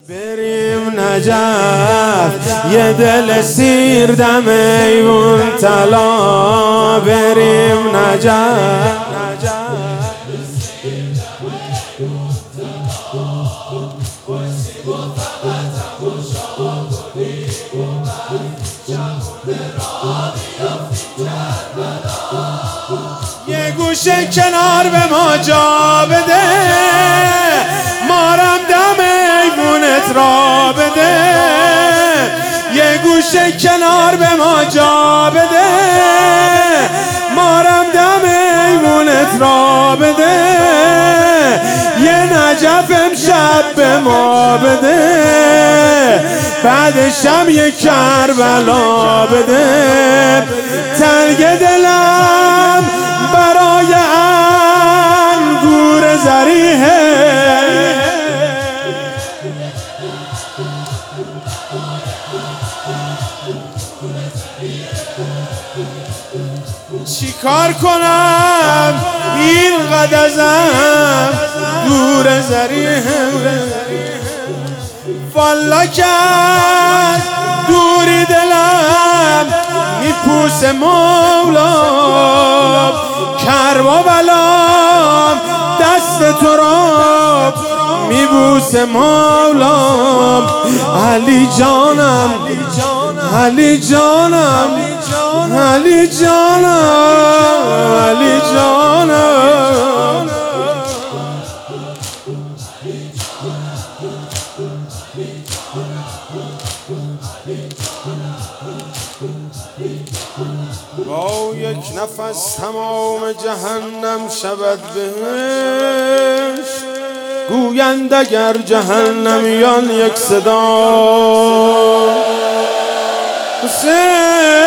بریم نجف یه دل سیر دم ایوون طلا بریم نجف یه گوشه کنار به ما جا بده مارم دم ایوونت را بده یه گوشه کنار به ما جا بده مارم دم ایوونت را بده یه نجف امشب به ما بده بعدشم یه کربلا بده تنگ دلم برای انگور زریحه چی کار کنم اینقدر ازم دور زریحه والا کرد دوری دلم میپوسه مولا کرب و بلام دست تو را میبوسه مولا علی جانم علی جانم علی جانم علی جانم با یک نفس تمام جهنم شود بهش گویند اگر جهنمیان یک صدا حسین